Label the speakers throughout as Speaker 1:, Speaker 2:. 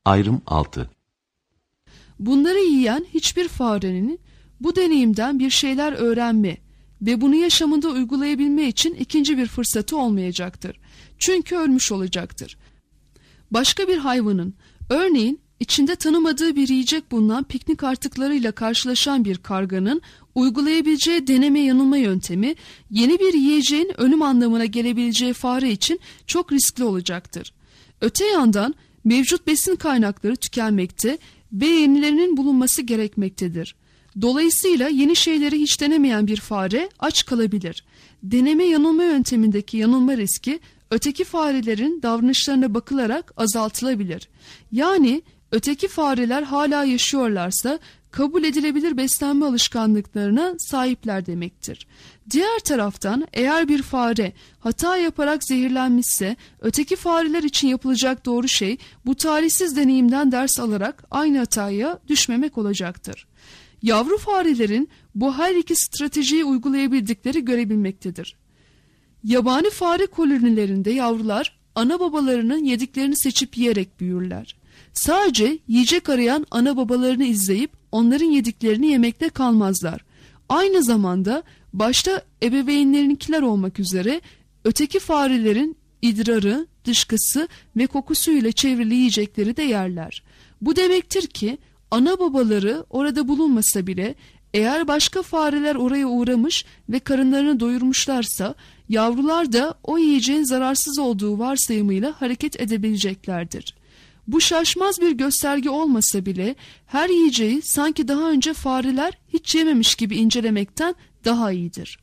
Speaker 1: Ayrım 6.
Speaker 2: Bunları yiyen hiçbir farenin bu deneyimden bir şeyler öğrenme ve bunu yaşamında uygulayabilme için ikinci bir fırsatı olmayacaktır. Çünkü ölmüş olacaktır. Başka bir hayvanın, örneğin içinde tanımadığı bir yiyecek bulunan piknik artıklarıyla karşılaşan bir karganın uygulayabileceği deneme yanılma yöntemi, yeni bir yiyeceğin ölüm anlamına gelebileceği fare için çok riskli olacaktır. Öte yandan mevcut besin kaynakları tükenmekte ve yenilerinin bulunması gerekmektedir. Dolayısıyla yeni şeyleri hiç denemeyen bir fare aç kalabilir. Deneme yanılma yöntemindeki yanılma riski öteki farelerin davranışlarına bakılarak azaltılabilir. Yani öteki fareler hala yaşıyorlarsa kabul edilebilir beslenme alışkanlıklarına sahipler demektir. Diğer taraftan eğer bir fare hata yaparak zehirlenmişse öteki fareler için yapılacak doğru şey bu talihsiz deneyimden ders alarak aynı hataya düşmemek olacaktır. Yavru farelerin bu her iki stratejiyi uygulayabildikleri görebilmektedir. Yabani fare kolonilerinde yavrular ana babalarının yediklerini seçip yiyerek büyürler. Sadece yiyecek arayan ana babalarını izleyip onların yediklerini yemekte kalmazlar. Aynı zamanda başta ebeveynlerinkiler olmak üzere öteki farelerin idrarı, dışkısı ve kokusuyla çevrili yiyecekleri de yerler. Bu demektir ki ana babaları orada bulunmasa bile eğer başka fareler oraya uğramış ve karınlarını doyurmuşlarsa yavrular da o yiyeceğin zararsız olduğu varsayımıyla hareket edebileceklerdir. Bu şaşmaz bir gösterge olmasa bile her yiyeceği sanki daha önce fareler hiç yememiş gibi incelemekten daha iyidir.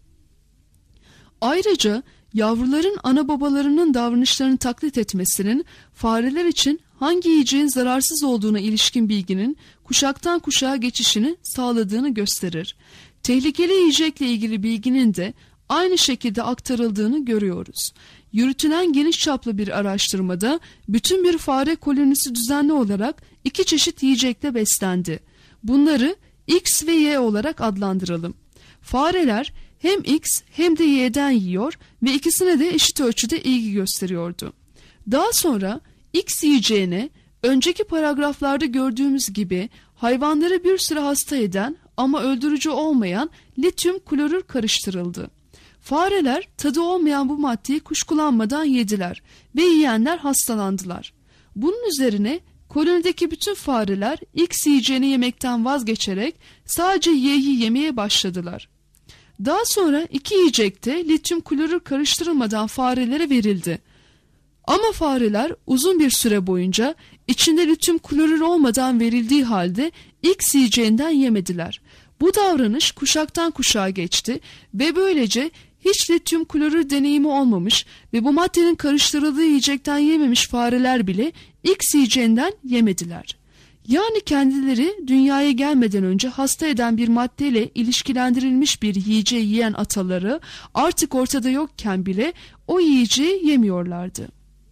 Speaker 2: Ayrıca yavruların ana babalarının davranışlarını taklit etmesinin fareler için hangi yiyeceğin zararsız olduğuna ilişkin bilginin kuşaktan kuşağa geçişini sağladığını gösterir. Tehlikeli yiyecekle ilgili bilginin de aynı şekilde aktarıldığını görüyoruz. Yürütülen geniş çaplı bir araştırmada bütün bir fare kolonisi düzenli olarak iki çeşit yiyecekle beslendi. Bunları X ve Y olarak adlandıralım. Fareler hem X hem de Y'den yiyor ve ikisine de eşit ölçüde ilgi gösteriyordu. Daha sonra X yiyeceğine önceki paragraflarda gördüğümüz gibi hayvanları bir süre hasta eden ama öldürücü olmayan lityum klorür karıştırıldı. Fareler tadı olmayan bu maddeyi kuşkulanmadan yediler ve yiyenler hastalandılar. Bunun üzerine kolonideki bütün fareler X yiyeceğini yemekten vazgeçerek sadece Y'yi yemeye başladılar. Daha sonra iki yiyecek de lityum klorür karıştırılmadan farelere verildi. Ama fareler uzun bir süre boyunca içinde lityum klorür olmadan verildiği halde X yiyeceğinden yemediler. Bu davranış kuşaktan kuşağa geçti ve böylece hiç lityum klorür deneyimi olmamış ve bu maddenin karıştırıldığı yiyecekten yememiş fareler bile X yiyeceğinden yemediler. Yani kendileri dünyaya gelmeden önce hasta eden bir maddeyle ilişkilendirilmiş bir yiyeceği yiyen ataları artık ortada yokken bile o yiyeceği yemiyorlardı.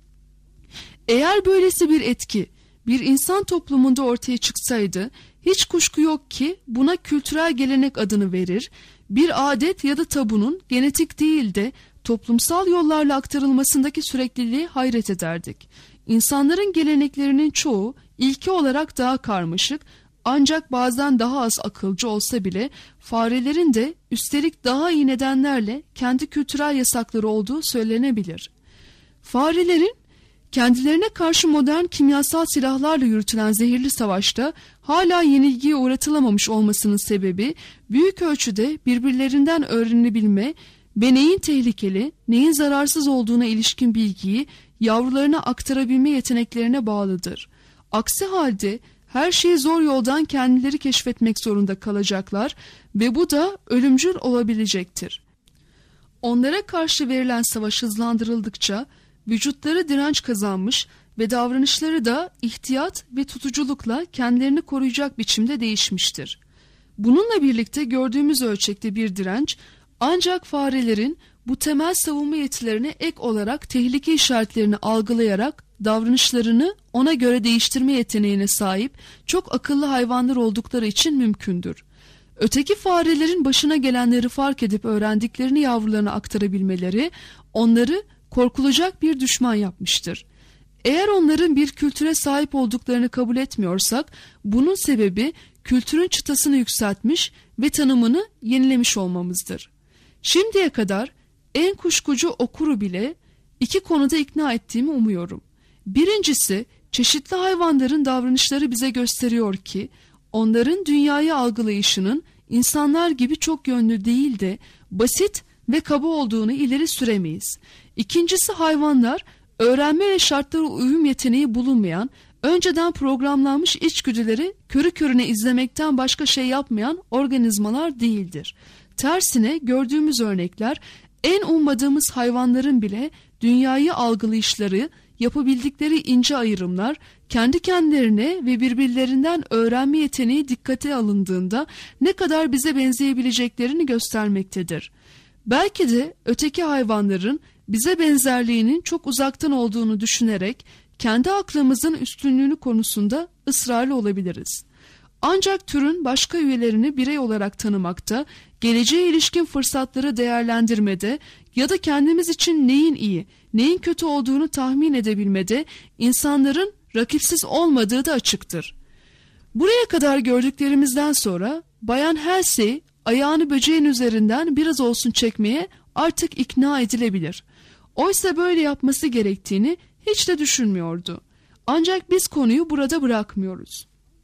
Speaker 2: Eğer böylesi bir etki bir insan toplumunda ortaya çıksaydı hiç kuşku yok ki buna kültürel gelenek adını verir, bir adet ya da tabunun genetik değil de toplumsal yollarla aktarılmasındaki sürekliliği hayret ederdik. İnsanların geleneklerinin çoğu ilke olarak daha karmaşık ancak bazen daha az akılcı olsa bile farelerin de üstelik daha iyi nedenlerle kendi kültürel yasakları olduğu söylenebilir. Farelerin kendilerine karşı modern kimyasal silahlarla yürütülen zehirli savaşta hala yenilgiye uğratılamamış olmasının sebebi büyük ölçüde birbirlerinden öğrenebilme ve neyin tehlikeli, neyin zararsız olduğuna ilişkin bilgiyi yavrularına aktarabilme yeteneklerine bağlıdır. Aksi halde her şeyi zor yoldan kendileri keşfetmek zorunda kalacaklar ve bu da ölümcül olabilecektir. Onlara karşı verilen savaş hızlandırıldıkça vücutları direnç kazanmış ve davranışları da ihtiyat ve tutuculukla kendilerini koruyacak biçimde değişmiştir. Bununla birlikte gördüğümüz ölçekte bir direnç ancak farelerin bu temel savunma yetilerine ek olarak tehlike işaretlerini algılayarak davranışlarını ona göre değiştirme yeteneğine sahip çok akıllı hayvanlar oldukları için mümkündür. Öteki farelerin başına gelenleri fark edip öğrendiklerini yavrularına aktarabilmeleri onları korkulacak bir düşman yapmıştır. Eğer onların bir kültüre sahip olduklarını kabul etmiyorsak, bunun sebebi kültürün çıtasını yükseltmiş ve tanımını yenilemiş olmamızdır. Şimdiye kadar en kuşkucu okuru bile iki konuda ikna ettiğimi umuyorum. Birincisi, çeşitli hayvanların davranışları bize gösteriyor ki, onların dünyayı algılayışının insanlar gibi çok yönlü değil de basit ve kaba olduğunu ileri süremeyiz. İkincisi, hayvanlar öğrenme ve şartlara uyum yeteneği bulunmayan, önceden programlanmış içgüdüleri körü körüne izlemekten başka şey yapmayan organizmalar değildir. Tersine gördüğümüz örnekler, en ummadığımız hayvanların bile dünyayı algılayışları, yapabildikleri ince ayrımlar, kendi kendilerine ve birbirlerinden öğrenme yeteneği dikkate alındığında ne kadar bize benzeyebileceklerini göstermektedir. Belki de öteki hayvanların bize benzerliğinin çok uzaktan olduğunu düşünerek kendi aklımızın üstünlüğünü konusunda ısrarlı olabiliriz. Ancak türün başka üyelerini birey olarak tanımakta, geleceğe ilişkin fırsatları değerlendirmede ya da kendimiz için neyin iyi, neyin kötü olduğunu tahmin edebilmede insanların rakipsiz olmadığı da açıktır. Buraya kadar gördüklerimizden sonra Bayan Halsey ayağını böceğin üzerinden biraz olsun çekmeye artık ikna edilebilir. Oysa böyle yapması gerektiğini hiç de düşünmüyordu. Ancak biz konuyu burada bırakmıyoruz.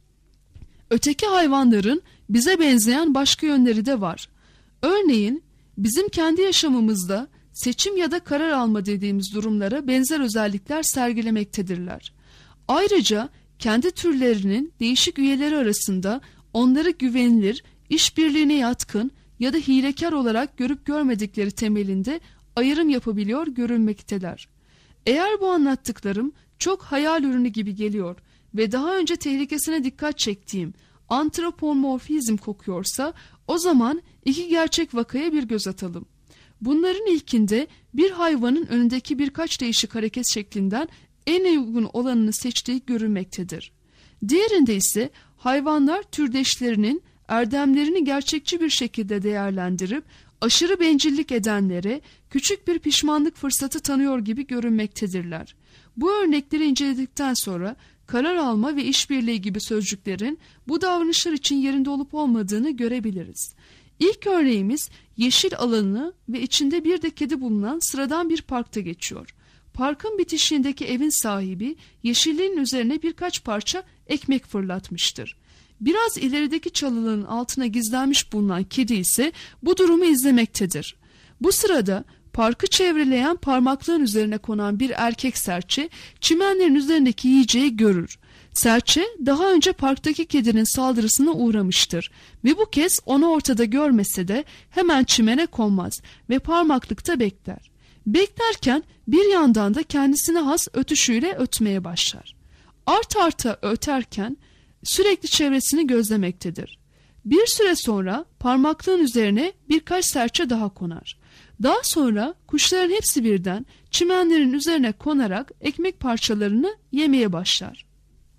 Speaker 2: Öteki hayvanların bize benzeyen başka yönleri de var. Örneğin bizim kendi yaşamımızda seçim ya da karar alma dediğimiz durumlara benzer özellikler sergilemektedirler. Ayrıca kendi türlerinin değişik üyeleri arasında onları güvenilir, işbirliğine yatkın ya da hilekar olarak görüp görmedikleri temelinde ayrım yapabiliyor görülmekteler. Eğer bu anlattıklarım çok hayal ürünü gibi geliyor ve daha önce tehlikesine dikkat çektiğim antropomorfizm kokuyorsa, o zaman iki gerçek vakaya bir göz atalım. Bunların ilkinde bir hayvanın önündeki birkaç değişik hareket şeklinden en uygun olanını seçtiği görülmektedir. Diğerinde ise hayvanlar türdeşlerinin erdemlerini gerçekçi bir şekilde değerlendirip aşırı bencillik edenlere küçük bir pişmanlık fırsatı tanıyor gibi görünmektedirler. Bu örnekleri inceledikten sonra karar alma ve işbirliği gibi sözcüklerin bu davranışlar için yerinde olup olmadığını görebiliriz. İlk örneğimiz yeşil alanı ve içinde bir de kedi bulunan sıradan bir parkta geçiyor. Parkın bitişiğindeki evin sahibi yeşilliğin üzerine birkaç parça ekmek fırlatmıştır. Biraz ilerideki çalının altına gizlenmiş bulunan kedi ise bu durumu izlemektedir. Bu sırada parkı çevreleyen parmaklığın üzerine konan bir erkek serçe çimenlerin üzerindeki yiyeceği görür. Serçe daha önce parktaki kedinin saldırısına uğramıştır ve bu kez onu ortada görmese de hemen çimene konmaz ve parmaklıkta bekler. Beklerken bir yandan da kendisine has ötüşüyle ötmeye başlar. Art arta öterken sürekli çevresini gözlemektedir. Bir süre sonra parmaklığın üzerine birkaç serçe daha konar. Daha sonra kuşların hepsi birden çimenlerin üzerine konarak ekmek parçalarını yemeye başlar.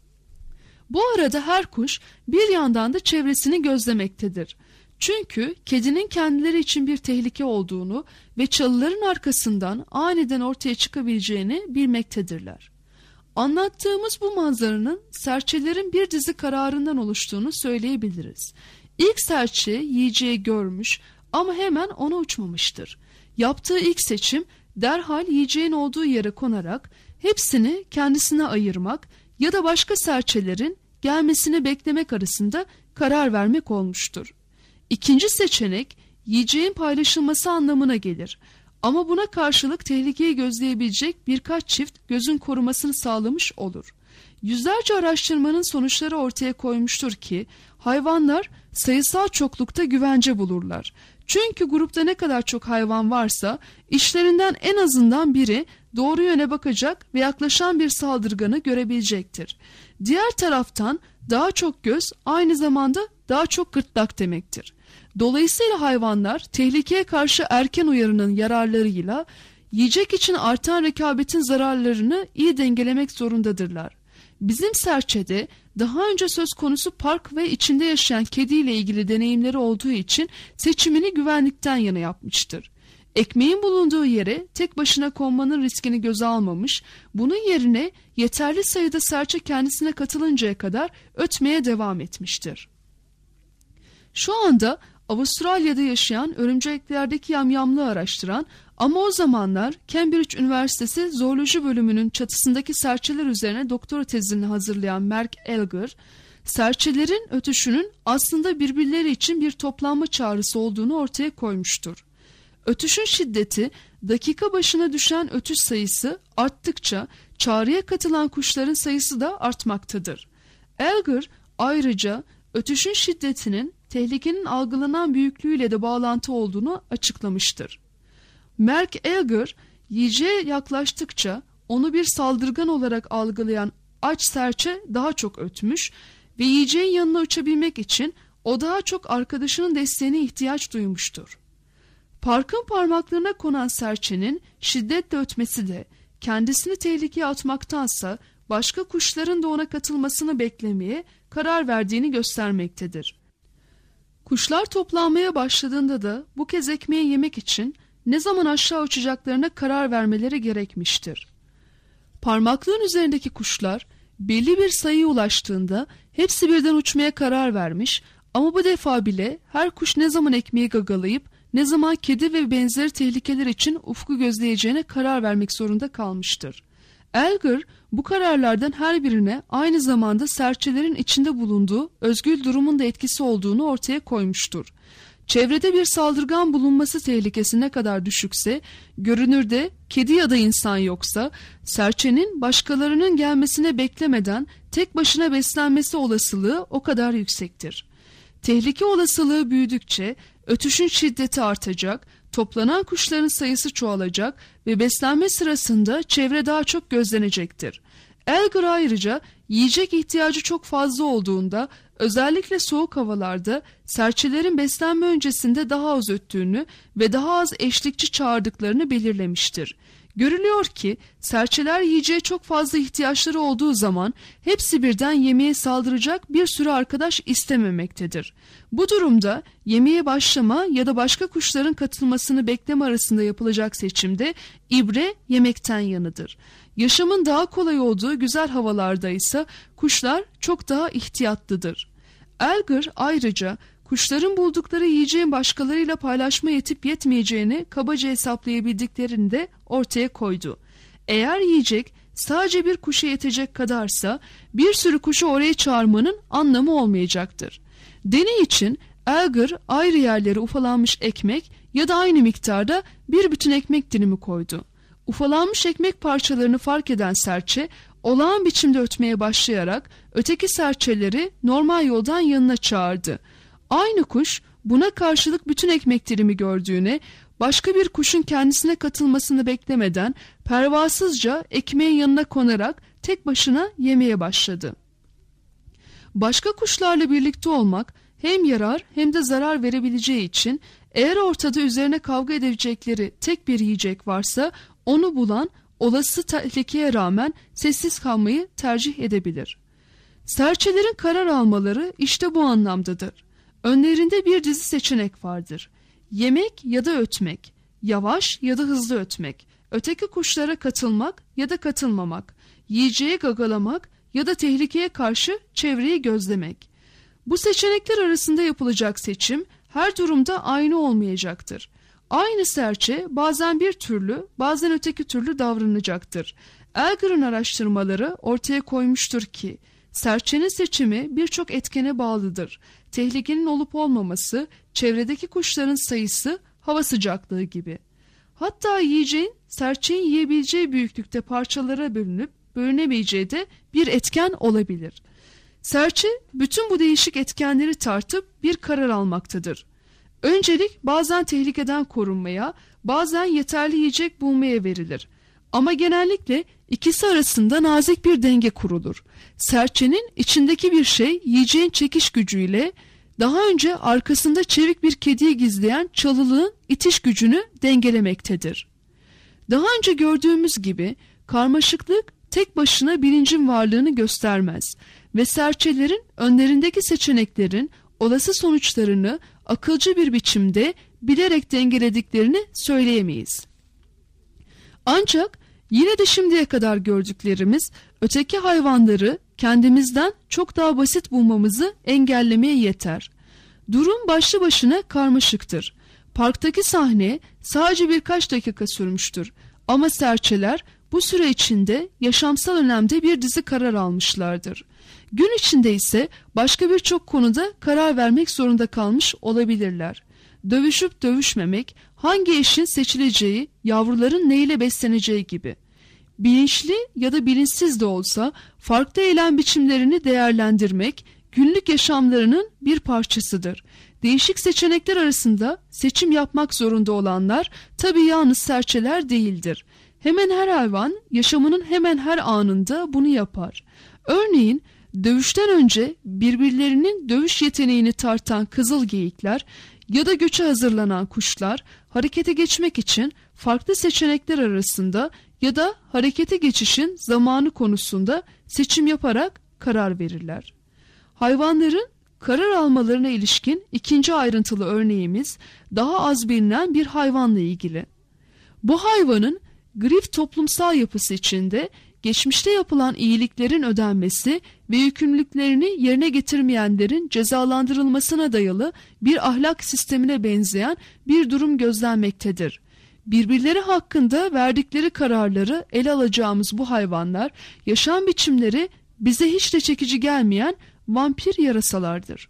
Speaker 2: Bu arada her kuş bir yandan da çevresini gözlemektedir. Çünkü kedinin kendileri için bir tehlike olduğunu ve çalıların arkasından aniden ortaya çıkabileceğini bilmektedirler. Anlattığımız bu manzaranın serçelerin bir dizi kararından oluştuğunu söyleyebiliriz. İlk serçe yiyeceği görmüş ama hemen ona uçmamıştır. Yaptığı ilk seçim derhal yiyeceğin olduğu yere konarak hepsini kendisine ayırmak ya da başka serçelerin gelmesini beklemek arasında karar vermek olmuştur. İkinci seçenek yiyeceğin paylaşılması anlamına gelir. Ama buna karşılık tehlikeyi gözleyebilecek birkaç çift gözün korumasını sağlamış olur. Yüzlerce araştırmanın sonuçları ortaya koymuştur ki hayvanlar sayısal çoklukta güvence bulurlar. Çünkü grupta ne kadar çok hayvan varsa işlerinden en azından biri doğru yöne bakacak ve yaklaşan bir saldırganı görebilecektir. Diğer taraftan daha çok göz aynı zamanda daha çok gırtlak demektir. Dolayısıyla hayvanlar tehlikeye karşı erken uyarının yararlarıyla yiyecek için artan rekabetin zararlarını iyi dengelemek zorundadırlar. Bizim serçede daha önce söz konusu park ve içinde yaşayan kediyle ilgili deneyimleri olduğu için seçimini güvenlikten yana yapmıştır. Ekmeğin bulunduğu yere tek başına konmanın riskini göze almamış, bunun yerine yeterli sayıda serçe kendisine katılıncaya kadar ötmeye devam etmiştir. Şu anda Avustralya'da yaşayan örümceklerdeki yamyamlığı araştıran ama o zamanlar Cambridge Üniversitesi Zooloji bölümünün çatısındaki serçeler üzerine doktora tezini hazırlayan Mark Elgar, serçelerin ötüşünün aslında birbirleri için bir toplanma çağrısı olduğunu ortaya koymuştur. Ötüşün şiddeti, dakika başına düşen ötüş sayısı arttıkça çağrıya katılan kuşların sayısı da artmaktadır. Elgar ayrıca ötüşün şiddetinin tehlikenin algılanan büyüklüğüyle de bağlantı olduğunu açıklamıştır. Mark Elgar, yiyeceğe yaklaştıkça onu bir saldırgan olarak algılayan aç serçe daha çok ötmüş ve yiyeceğin yanına uçabilmek için o daha çok arkadaşının desteğine ihtiyaç duymuştur. Parkın parmaklarına konan serçenin şiddetle ötmesi de kendisini tehlikeye atmaktansa başka kuşların da ona katılmasını beklemeye karar verdiğini göstermektedir. Kuşlar toplanmaya başladığında da bu kez ekmeği yemek için ne zaman aşağı uçacaklarına karar vermeleri gerekmiştir. Parmaklığın üzerindeki kuşlar belli bir sayıya ulaştığında hepsi birden uçmaya karar vermiş ama bu defa bile her kuş ne zaman ekmeği gagalayıp ne zaman kedi ve benzeri tehlikeler için ufku gözleyeceğine karar vermek zorunda kalmıştır. Elgar bu kararlardan her birine aynı zamanda serçelerin içinde bulunduğu özgül durumun da etkisi olduğunu ortaya koymuştur. Çevrede bir saldırgan bulunması tehlikesi ne kadar düşükse, görünürde kedi ya da insan yoksa, serçenin başkalarının gelmesine beklemeden tek başına beslenmesi olasılığı o kadar yüksektir. Tehlike olasılığı büyüdükçe ötüşün şiddeti artacak, toplanan kuşların sayısı çoğalacak ve beslenme sırasında çevre daha çok gözlenecektir. Elgar ayrıca yiyecek ihtiyacı çok fazla olduğunda özellikle soğuk havalarda serçelerin beslenme öncesinde daha az öttüğünü ve daha az eşlikçi çağırdıklarını belirlemiştir. Görülüyor ki serçeler yiyeceğe çok fazla ihtiyaçları olduğu zaman hepsi birden yemeğe saldıracak bir sürü arkadaş istememektedir. Bu durumda yemeğe başlama ya da başka kuşların katılmasını bekleme arasında yapılacak seçimde ibre yemekten yanıdır. Yaşamın daha kolay olduğu güzel havalarda ise kuşlar çok daha ihtiyatlıdır. Elgar ayrıca kuşların buldukları yiyeceğin başkalarıyla paylaşma yetip yetmeyeceğini kabaca hesaplayabildiklerini de ortaya koydu. Eğer yiyecek sadece bir kuşa yetecek kadarsa bir sürü kuşu oraya çağırmanın anlamı olmayacaktır. Deney için Elgar ayrı yerlere ufalanmış ekmek ya da aynı miktarda bir bütün ekmek dilimi koydu. Ufalanmış ekmek parçalarını fark eden serçe olağan biçimde ötmeye başlayarak öteki serçeleri normal yoldan yanına çağırdı. Aynı kuş buna karşılık bütün ekmek dilimi gördüğüne, başka bir kuşun kendisine katılmasını beklemeden pervasızca ekmeğin yanına konarak tek başına yemeye başladı. Başka kuşlarla birlikte olmak hem yarar hem de zarar verebileceği için eğer ortada üzerine kavga edebilecekleri tek bir yiyecek varsa onu bulan olası tehlikeye rağmen sessiz kalmayı tercih edebilir. Serçelerin karar almaları işte bu anlamdadır. Önlerinde bir dizi seçenek vardır. Yemek ya da ötmek, yavaş ya da hızlı ötmek, öteki kuşlara katılmak ya da katılmamak, yiyeceği gagalamak ya da tehlikeye karşı çevreyi gözlemek. Bu seçenekler arasında yapılacak seçim her durumda aynı olmayacaktır. Aynı serçe bazen bir türlü, bazen öteki türlü davranacaktır. Elgar'ın araştırmaları ortaya koymuştur ki, serçenin seçimi birçok etkene bağlıdır. Tehlikenin olup olmaması, çevredeki kuşların sayısı, hava sıcaklığı gibi. Hatta yiyeceğin, serçenin yiyebileceği büyüklükte parçalara bölünüp bölünemeyeceği de bir etken olabilir. Serçe, bütün bu değişik etkenleri tartıp bir karar almaktadır. Öncelik bazen tehlikeden korunmaya, bazen yeterli yiyecek bulmaya verilir. Ama genellikle ikisi arasında nazik bir denge kurulur. Serçenin içindeki bir şey yiyeceğin çekiş gücüyle daha önce arkasında çevik bir kediyi gizleyen çalılığın itiş gücünü dengelemektedir. Daha önce gördüğümüz gibi karmaşıklık tek başına bilincin varlığını göstermez ve serçelerin önlerindeki seçeneklerin olası sonuçlarını akılcı bir biçimde bilerek dengelediklerini söyleyemeyiz. Ancak yine de şimdiye kadar gördüklerimiz öteki hayvanları kendimizden çok daha basit bulmamızı engellemeye yeter. Durum başlı başına karmaşıktır. Parktaki sahne sadece birkaç dakika sürmüştür ama serçeler bu süre içinde yaşamsal önemde bir dizi karar almışlardır. Gün içinde ise başka birçok konuda karar vermek zorunda kalmış olabilirler. Dövüşüp dövüşmemek, hangi eşin seçileceği, yavruların neyle besleneceği gibi. Bilinçli ya da bilinçsiz de olsa farklı eylem biçimlerini değerlendirmek günlük yaşamlarının bir parçasıdır. Değişik seçenekler arasında seçim yapmak zorunda olanlar tabii yalnız serçeler değildir. Hemen her hayvan yaşamının hemen her anında bunu yapar. Örneğin dövüşten önce birbirlerinin dövüş yeteneğini tartan kızıl geyikler ya da göçe hazırlanan kuşlar harekete geçmek için farklı seçenekler arasında ya da harekete geçişin zamanı konusunda seçim yaparak karar verirler. Hayvanların karar almalarına ilişkin ikinci ayrıntılı örneğimiz daha az bilinen bir hayvanla ilgili. Bu hayvanın grif toplumsal yapısı içinde geçmişte yapılan iyiliklerin ödenmesi ve yükümlülüklerini yerine getirmeyenlerin cezalandırılmasına dayalı bir ahlak sistemine benzeyen bir durum gözlenmektedir. Birbirleri hakkında verdikleri kararları ele alacağımız bu hayvanlar, yaşam biçimleri bize hiç de çekici gelmeyen vampir yarasalardır.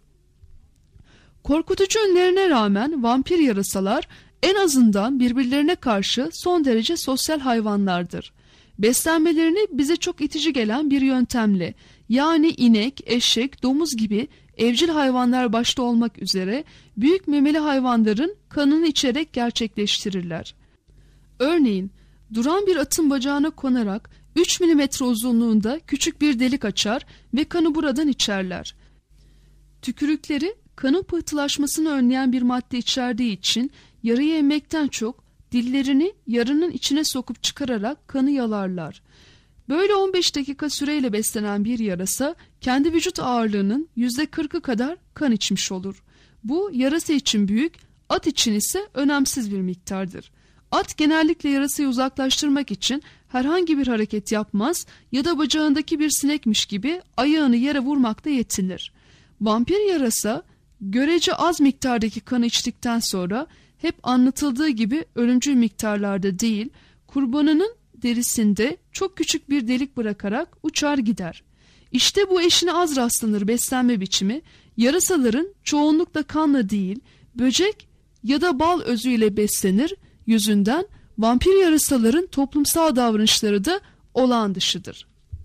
Speaker 2: Korkutucu ünlerine rağmen vampir yarasalar en azından birbirlerine karşı son derece sosyal hayvanlardır. Beslenmelerini bize çok itici gelen bir yöntemle, yani inek, eşek, domuz gibi evcil hayvanlar başta olmak üzere büyük memeli hayvanların kanını içerek gerçekleştirirler. Örneğin duran bir atın bacağına konarak 3 milimetre uzunluğunda küçük bir delik açar ve kanı buradan içerler. Tükürükleri kanın pıhtılaşmasını önleyen bir madde içerdiği için yarıyı emmekten çok dillerini yarının içine sokup çıkararak kanı yalarlar. Böyle 15 dakika süreyle beslenen bir yarasa kendi vücut ağırlığının %40'ı kadar kan içmiş olur. Bu yarasa için büyük, at için ise önemsiz bir miktardır. At genellikle yarasayı uzaklaştırmak için herhangi bir hareket yapmaz ya da bacağındaki bir sinekmiş gibi ayağını yere vurmakla yetinir. Vampir yarasa görece az miktardaki kanı içtikten sonra hep anlatıldığı gibi ölümcül miktarlarda değil, kurbanının derisinde çok küçük bir delik bırakarak uçar gider. İşte bu eşine az rastlanır beslenme biçimi, yarasaların çoğunlukla kanla değil, böcek ya da bal özüyle beslenir, yüzünden vampir yarasaların toplumsal davranışları da olağan dışıdır.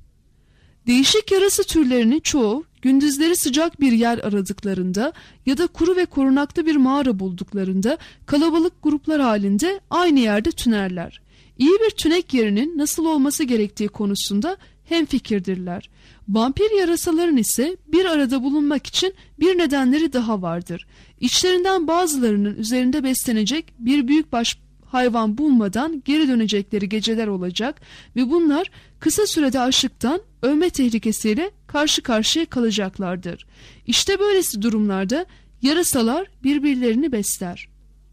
Speaker 2: Değişik yarasa türlerinin çoğu gündüzleri sıcak bir yer aradıklarında ya da kuru ve korunaklı bir mağara bulduklarında kalabalık gruplar halinde aynı yerde tünerler. İyi bir tünek yerinin nasıl olması gerektiği konusunda hemfikirdirler. Vampir yarasaların ise bir arada bulunmak için bir nedenleri daha vardır. İçlerinden bazılarının üzerinde beslenecek bir büyükbaş hayvan bulmadan geri dönecekleri geceler olacak ve bunlar kısa sürede açlıktan ölme tehlikesiyle karşı karşıya kalacaklardır. İşte böylesi durumlarda yarasalar birbirlerini besler.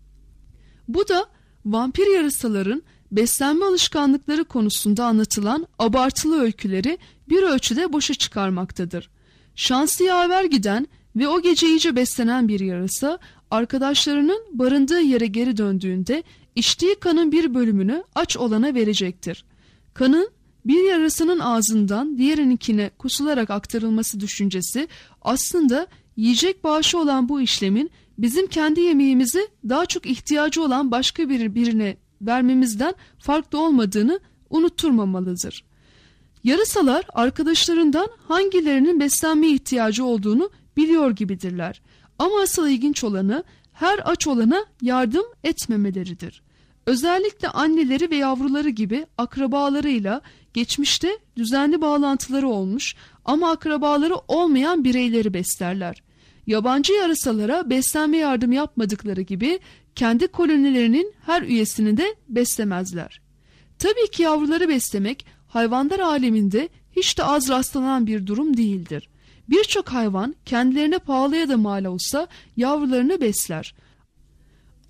Speaker 2: Bu da vampir yarasaların beslenme alışkanlıkları konusunda anlatılan abartılı öyküleri bir ölçüde boşa çıkarmaktadır. Şansı yaver giden ve o gece iyice beslenen bir yarasa arkadaşlarının barındığı yere geri döndüğünde içtiği kanın bir bölümünü aç olana verecektir. Kanın bir yarasının ağzından diğerininkine kusularak aktarılması düşüncesi aslında yiyecek bağışı olan bu işlemin bizim kendi yemeğimizi daha çok ihtiyacı olan başka birine vermemizden farklı olmadığını unutturmamalıdır. Yarasalar arkadaşlarından hangilerinin beslenmeye ihtiyacı olduğunu biliyor gibidirler. Ama asıl ilginç olanı her aç olana yardım etmemeleridir. Özellikle anneleri ve yavruları gibi akrabalarıyla geçmişte düzenli bağlantıları olmuş ama akrabaları olmayan bireyleri beslerler. Yabancı yarasalara beslenme yardım yapmadıkları gibi kendi kolonilerinin her üyesini de beslemezler. Tabii ki yavruları beslemek hayvanlar aleminde hiç de az rastlanan bir durum değildir. Birçok hayvan kendilerine pahalıya da mal olsa yavrularını besler.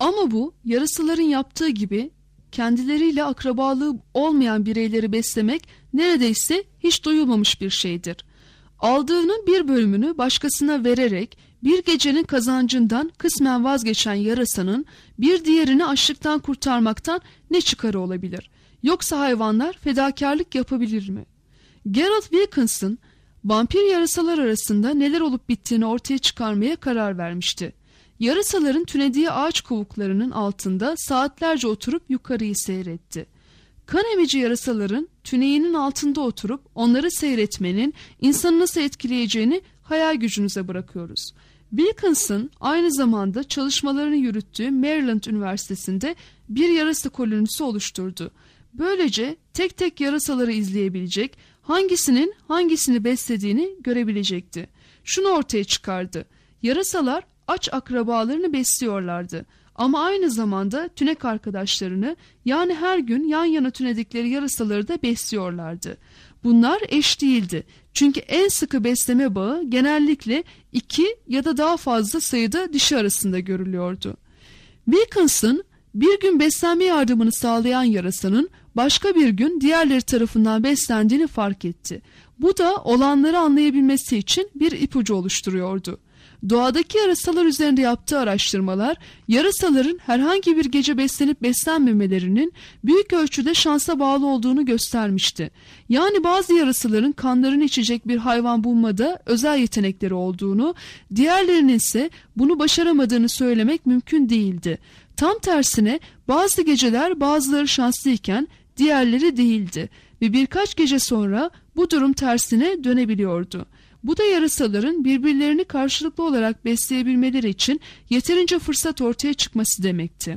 Speaker 2: Ama bu yarasaların yaptığı gibi kendileriyle akrabalığı olmayan bireyleri beslemek neredeyse hiç duyulmamış bir şeydir. Aldığının bir bölümünü başkasına vererek bir gecenin kazancından kısmen vazgeçen yarasanın bir diğerini açlıktan kurtarmaktan ne çıkarı olabilir? Yoksa hayvanlar fedakarlık yapabilir mi? Gerald Wilkinson, vampir yarasalar arasında neler olup bittiğini ortaya çıkarmaya karar vermişti. Yarasaların tünediği ağaç kovuklarının altında saatlerce oturup yukarıyı seyretti. Kan emici yarasaların tüneğinin altında oturup onları seyretmenin insanı nasıl etkileyeceğini hayal gücünüze bırakıyoruz. Wilkinson aynı zamanda çalışmalarını yürüttüğü Maryland Üniversitesi'nde bir yarasa kolonisi oluşturdu. Böylece tek tek yarasaları izleyebilecek, hangisinin hangisini beslediğini görebilecekti. Şunu ortaya çıkardı: yarasalar aç akrabalarını besliyorlardı. Ama aynı zamanda tünek arkadaşlarını, yani her gün yan yana tünedikleri yarasaları da besliyorlardı. Bunlar eş değildi. Çünkü en sıkı besleme bağı genellikle 2 ya da daha fazla sayıda dişi arasında görülüyordu. Wilkinson, bir gün beslenme yardımını sağlayan yarasanın başka bir gün diğerleri tarafından beslendiğini fark etti. Bu da olanları anlayabilmesi için bir ipucu oluşturuyordu. Doğadaki yarasalar üzerinde yaptığı araştırmalar, yarasaların herhangi bir gece beslenip beslenmemelerinin büyük ölçüde şansa bağlı olduğunu göstermişti. Yani bazı yarasaların kanlarını içecek bir hayvan bulmada özel yetenekleri olduğunu, diğerlerinin ise bunu başaramadığını söylemek mümkün değildi. Tam tersine bazı geceler bazıları şanslıyken diğerleri değildi ve birkaç gece sonra bu durum tersine dönebiliyordu. Bu da yarasaların birbirlerini karşılıklı olarak besleyebilmeleri için yeterince fırsat ortaya çıkması demekti.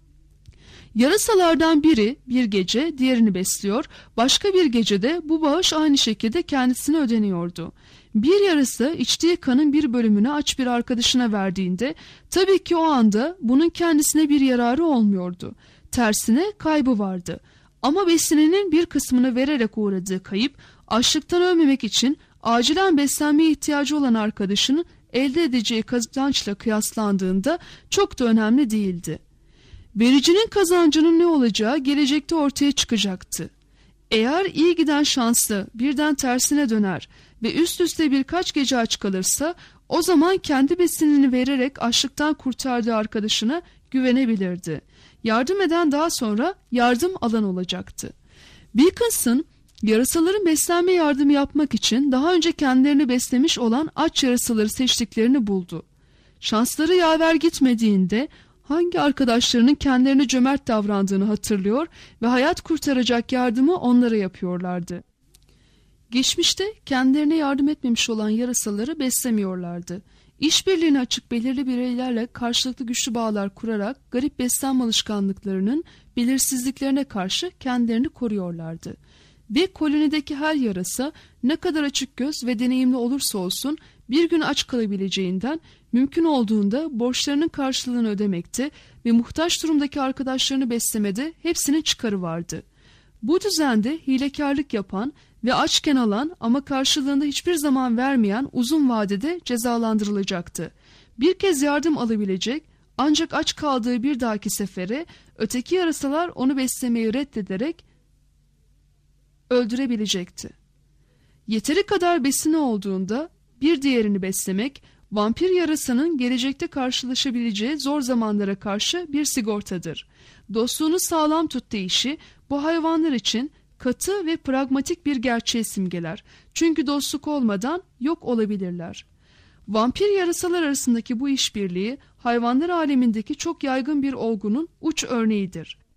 Speaker 2: Yarasalardan biri bir gece diğerini besliyor, başka bir gecede bu bağış aynı şekilde kendisine ödeniyordu. Bir yarasa içtiği kanın bir bölümünü aç bir arkadaşına verdiğinde tabii ki o anda bunun kendisine bir yararı olmuyordu. Tersine kaybı vardı. Ama besinenin bir kısmını vererek uğradığı kayıp, açlıktan ölmemek için acilen beslenmeye ihtiyacı olan arkadaşının elde edeceği kazançla kıyaslandığında çok da önemli değildi. Vericinin kazancının ne olacağı gelecekte ortaya çıkacaktı. Eğer iyi giden şanslı birden tersine döner ve üst üste birkaç gece aç kalırsa, o zaman kendi besinini vererek açlıktan kurtardığı arkadaşına güvenebilirdi. Yardım eden daha sonra yardım alan olacaktı. Wilkinson, yarasaların beslenme yardımı yapmak için daha önce kendilerini beslemiş olan aç yarasaları seçtiklerini buldu. Şansları yaver gitmediğinde hangi arkadaşlarının kendilerine cömert davrandığını hatırlıyor ve hayat kurtaracak yardımı onlara yapıyorlardı. Geçmişte kendilerine yardım etmemiş olan yarasaları beslemiyorlardı. İşbirliğine açık belirli bireylerle karşılıklı güçlü bağlar kurarak garip beslenme alışkanlıklarının belirsizliklerine karşı kendilerini koruyorlardı. Ve kolonideki her yarasa ne kadar açık göz ve deneyimli olursa olsun bir gün aç kalabileceğinden mümkün olduğunda borçlarının karşılığını ödemekte ve muhtaç durumdaki arkadaşlarını beslemede hepsinin çıkarı vardı. Bu düzende hilekarlık yapan ve açken alan ama karşılığında hiçbir zaman vermeyen uzun vadede cezalandırılacaktı. Bir kez yardım alabilecek, ancak aç kaldığı bir dahaki sefere öteki yarasalar onu beslemeyi reddederek öldürebilecekti. Yeteri kadar besini olduğunda bir diğerini beslemek, vampir yarasanın gelecekte karşılaşabileceği zor zamanlara karşı bir sigortadır. Dostluğunu sağlam tut deyişi bu hayvanlar için katı ve pragmatik bir gerçeği simgeler. Çünkü dostluk olmadan yok olabilirler. Vampir yarasalar arasındaki bu işbirliği hayvanlar alemindeki çok yaygın bir olgunun uç örneğidir.